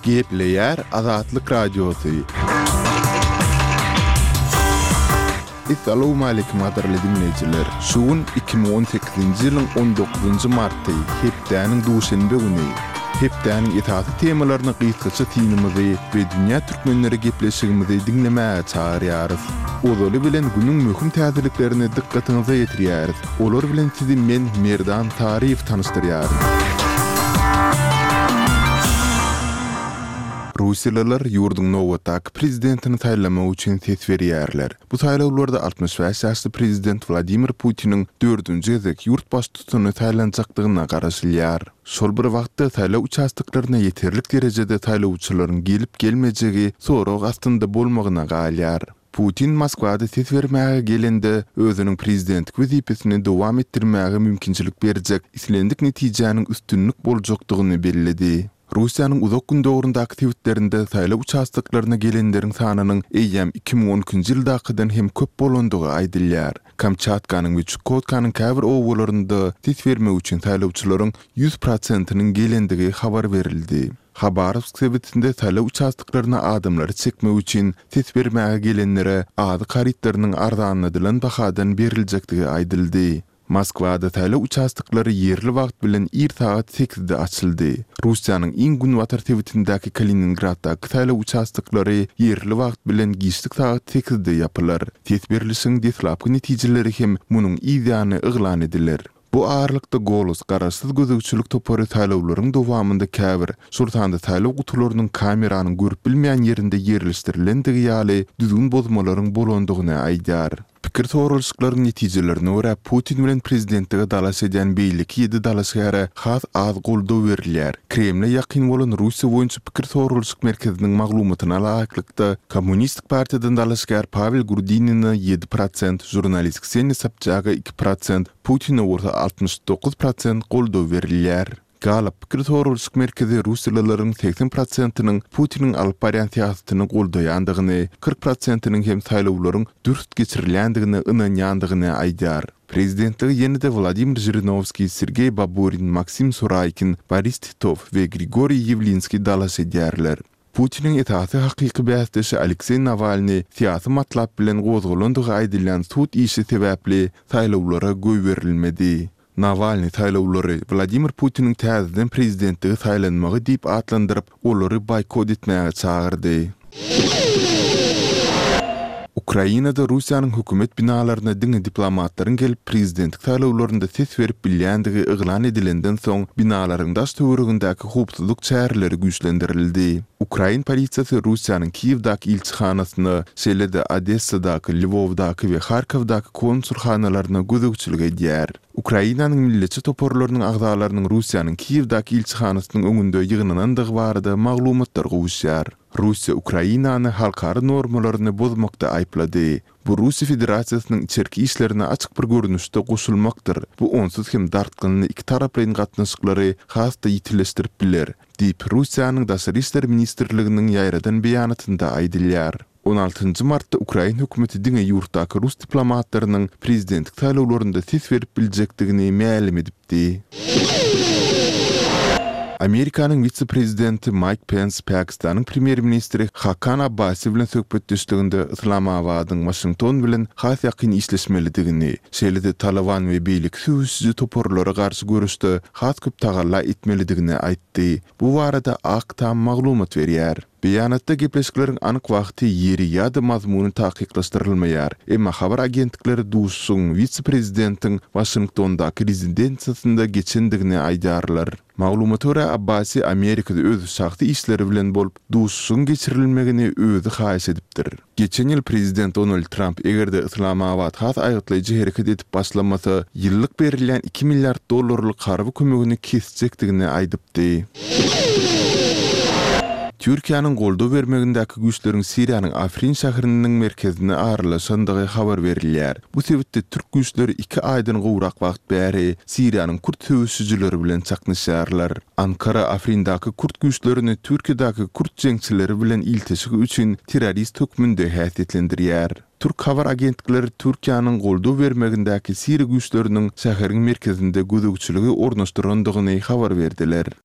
Gepleyer Azatlyk Radiosu. Assalamu alaykum adarly dinleyijiler. Şuun 2018-nji ýylyň 19-njy marty hepdäniň duşanby güni. Hepdäniň etaty temalaryny gysgaça tinimizi we dünýä türkmenleri gepleşigimizi dinlemäge çağırýarys. Olar bilen günüň möhüm täzeliklerini dikkatiňize ýetirýäris. Olar bilen sizi men Merdan Taryýew tanışdyrýarym. Rusiýalılar ýurduň nowatdaky prezidentini taýlamak üçin ses berýärler. Bu taýlawlarda 65 ýaşly prezident Vladimir Putiniň 4-nji gezek ýurt başçysyny taýlanjakdygyna garaşylýar. Şol bir wagtda taýlaw uçastyklaryna ýeterlik derejede taýlawçylaryň gelip gelmejegi sorag astynda bolmagyna galýar. Putin Moskwada ses bermäge gelende özüniň prezidentlik wezipesini dowam etdirmäge mümkinçilik berjek islendik netijäniň üstünlük boljakdygyny bellädi. Rusiýanyň uzak gün döwründe aktivitlerinde taýlaw uçastyklaryna gelenleriň sanynyň eýýäm 2010-njy ýyldakydan hem köp bolandygy aýdylýar. Kamchatkanyň we Chukotkanyň käbir owullarynda ses bermek üçin taýlawçylaryň 100%-nyň gelendigi habar berildi. Habarovsk sebitinde taýlaw uçastyklaryna adamlary çekmek üçin ses bermäge gelenlere ady karitlarynyň arzanladylan bahadan beriljekdigi aýdyldy. Moskwada taýlaw uçastyklary ýerli wagt bilen saat 8-de açyldy. Rusiýanyň iň gün watar sebitindäki Kaliningraddäki taýlaw uçastyklary ýerli wagt bilen giçlik saat 8-de ýapylar. Ses berilişiň deslapky netijeleri hem munyň ýygyny yglan ediler. Bu ağırlıkta golus, garaşsyz gözükçülük topary taýlawlaryň dowamında käbir şurtanda taýlaw gutularynyň kameranyň görüp bilmeýän ýerinde ýerleşdirilendigi ýaly düzgün bozmalaryň bolandygyny aýdýar. Pikir soruluşyklaryň netijelerine görä Putin bilen prezidentlige dalas edýän beýlik 7 dalaşgara has az goldaw berilýär. Kremle ýakyn bolan Russiýa boýunça pikir soruluşyk merkeziniň maglumatyna alaklykda Kommunistik partiýadan dalaşgar Pavel Grudinin 7%, jurnalist Ksenia Sobchaga 2%, Putin'e orta 69% goldaw berilýär. Galap pikir soruluşyk merkezi Rusiýalylaryň 80%-nyň Putiniň alyp barýan siýasatyny goldaýandygyny, 40%-nyň hem taýlawlaryň dürüst geçirilýändigini ynanýandygyny aýdýar. Prezidentligi ýene-de Vladimir Zhirinovskiy, Sergey Baburin, Maksim Suraykin, Boris Titov we Grigoriy Yevlinski dalas edýärler. Putiniň etaty hakyky bäsdeşi Aleksey Navalny siýasy matlap bilen gozgulandygy aýdylýan sud işi sebäpli taýlawlara göý berilmedi. Navalny taýlawlary Vladimir Putiniň täzeden prezidentligi taýlanmagy diýip atlandyryp, olary boykot etmäge çağırdy. Ukrainada Rusiýanyň hökümet binalaryna diňe diplomatlaryň gelip prezidentlik taýlawlarynda ses berip bilýändigi yglan edilenden soň binalaryň daş töweregindäki howpsuzlyk çäreleri güýçlendirildi. Ukrain polisiýasy Rusiýanyň Kiýewdaky ilçihanasyny, şeýle-de Odessadaky, Lwowdaky we Harkowdaky konsulxanalaryna gözegçilik edýär. Ukrainanyň milletçi toporlarynyň agdalarynyň Rusiýanyň Kiýewdaky ilçihanasynyň öňünde ýygnanandygy barada maglumatlar gowuşýar. Rusiýa Ukrainany halkary normalaryny bozmakda aýplady. Bu Rusiýa Federasiýasynyň içerki işlerine açyk bir görnüşde goşulmakdyr. Bu onsuz hem dartgyny iki taraplaryň gatnaşyklary hasda ýitileşdirip biler, diýip Rusiýanyň Daşary işler ministrliginiň ýaýradan beýanatynda aýdylýar. 16 martda Ukraina hökümeti diňe ýurtdaky Rus diplomatlarynyň prezidentlik taýlawlarynda ses berip biljekdigini ma'lum edipdi. Amerikanyň vice-prezidenti Mike Pence, Pakistanyň premier ministri Hakan Abbasi bilen söhbetdeşliginde Islamabadyň Washington bilen has ýakyn işleşmelidigini, şeýle-de Taliban we beýlik süýsüzi toporlara garşy görüşde has köp tagalla etmelidigini aýtdy. Bu barada AK tam maglumat berýär. Beýanatda gepleşikleriň anyk wagty, ýeri ýa-da mazmuny takyklaşdyrylmaýar. Emma habar agentlikleri duşsuň vice-prezidentiň Washingtondaky rezidensiýasynda geçendigini aýdýarlar. Maglumata görä Abbasi Amerikada öz şahsy işleri bilen bolup duşsuň geçirilmegini özü haýyş edipdir. Geçen ýyl prezident Donald Trump egerde Islamabad has aýatlaýjy hereket edip başlamasa ýyllyk berilýän $2 milyard harby kömegini kesjekdigini aýdypdy. Türkiýanyň goldaw bermegindäki güýçleriň Siriýanyň Afrin şäheriniň merkezine arlaşandygy habar berilýär. Bu sebäpde türk güýçleri 2 aýdan gowrak wagt bäri Siriýanyň Kurt söwüşçüleri bilen çaknyşýarlar. Ankara Afrindaky Kurt güýçlerini Türkiýadaky Kurt jeňçileri bilen ilteşik üçin terrorist hökmünde häsiýetlendirýär. Türk habar agentlikleri Türkiýanyň goldaw bermegindäki Siriýa güýçleriniň şäheriň merkezinde gözegçiligi ornaşdyrandygyny habar berdiler.